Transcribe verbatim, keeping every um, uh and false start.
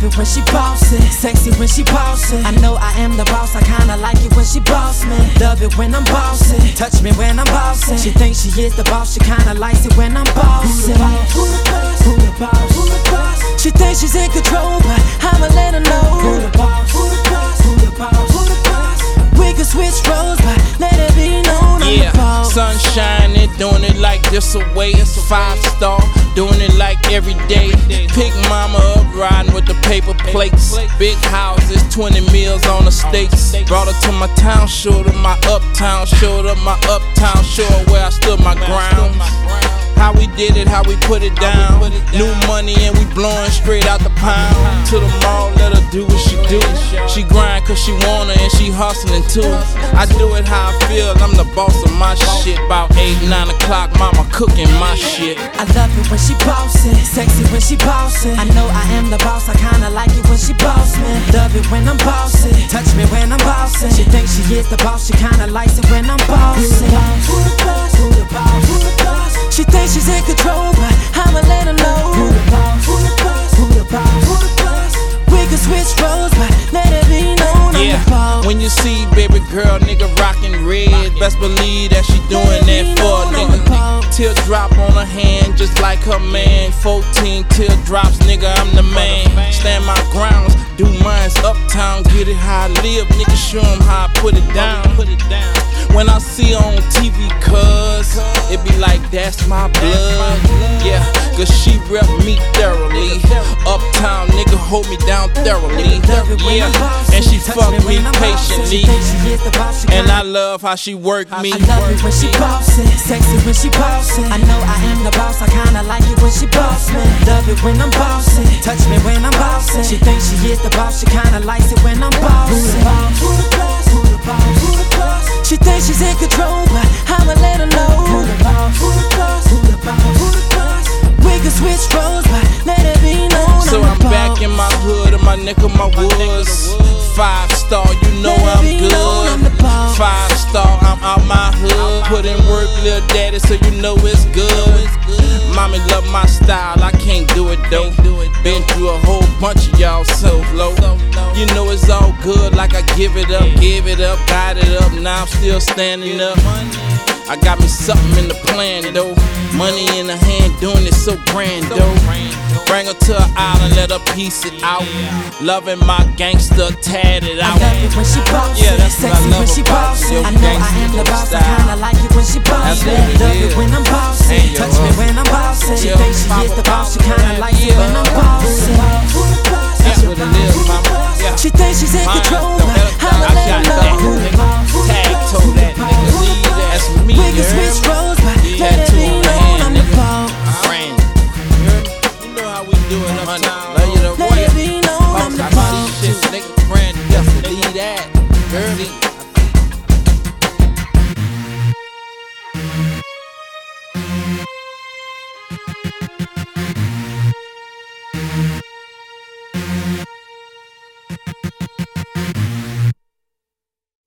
it when she bossy, sexy when she bossy. I know I am the boss, I kinda like it when she boss me. Love it when I'm bossy, touch me when I'm bossy. She thinks she is the boss, she kinda likes it when I'm bossy. Who the boss? Who the boss? Who the boss? She thinks she's in control, but I'ma let her know. Who the boss? Who the boss? Who the boss? Who the boss? We can switch roles, but let it be known I'm yeah, the boss. sun shining, doing it like this away. It's a five star, doing it like every day. Pick mama up, riding with the paper plates. Big houses, twenty meals on the steaks. Brought her to my town, showed her my uptown, showed her my uptown, showed her where I stood my ground. How we did it, how we put it down. New money and we blowing straight out the pound. To the mall, let her do what she do. She grind cause she wanna and she hustling too. I do it how I feel, I'm the boss of my shit. About eight, nine o'clock, mama cooking my shit. I love it when she bossy, sexy when she bossy. I know I am the boss, I kinda like it when she boss me. Love it when I'm bossy, touch me when I'm bossy. She thinks she is the boss, she kinda likes it when I'm bossy. Who the boss? Who the boss? Who the boss? She thinks she's in control, but I'ma let her know. Who the boss? Who the boss? Who the boss? Who the boss? We can switch roles, but let it be known I'm Yeah, the boss. when you see baby girl, nigga rockin' red, best believe that she doing that for a nigga. Teardrop on her hand, just like her man. Fourteen teardrops, nigga, I'm the man. Stand my grounds, do mines uptown, get it how I live, nigga, show 'em how I put it down. When I see her on T V, cuz it be like that's my blood. Yeah, cause she rep me thoroughly. Uptown, nigga, hold me down thoroughly. Yeah, and she fuck me patiently. And I love how she work me. I love it when she bossy, sexy when she bossy. I know I am the boss, I kinda like it when she boss me. Love it when I'm bossy, touch me when I'm bossy. She thinks she is the boss, she kinda likes it when I'm bossy. Who the boss? Who the boss? Who the boss? Who the boss? She thinks she's in control, but I'ma let her know. Who the boss? Who the boss? Who the boss? Who the boss? We can switch roles, but let it be known So I'm back in my hood, and my neck of my woods. Five star, you know I'm good. Five star, I'm out my hood. Put in work, little daddy, so you know it's good. Mommy love my style, I can't do it though. Been through a whole bunch of y'all so low. You know it's all good, like I give it up, give it up, got it up. Now I'm still standing up. I got me something in the plan though. Money in the hand, doing it so grand though. Bring her to an island, let her piece it out. Loving my gangster, tatted out. I love it when she bossy, yeah, that's what I sexy love when she about bossy. your I know I am gangster the boss, I style. kinda like it when she bossy. That's what it Love is. it when I'm bossy, Hey, yo, touch me when I'm bossy. She yo, thinks she is the boss, she kinda likes it when I'm bossy. That's what it is, mama. Yeah. She thinks she's in Mine, control, don't but let her I'ma down. let I her got know. that. Tag toe that nigga, leave that. That's me, We can you switch heard me? roles, but Yeah, let it two be on the known hand, I'm the nigga. boss. Friend. You heard me? You know how we do it uptown. Love you the Let it be known I'm the boss. boss. Shit, nigga, friend, just leave that. Heard me?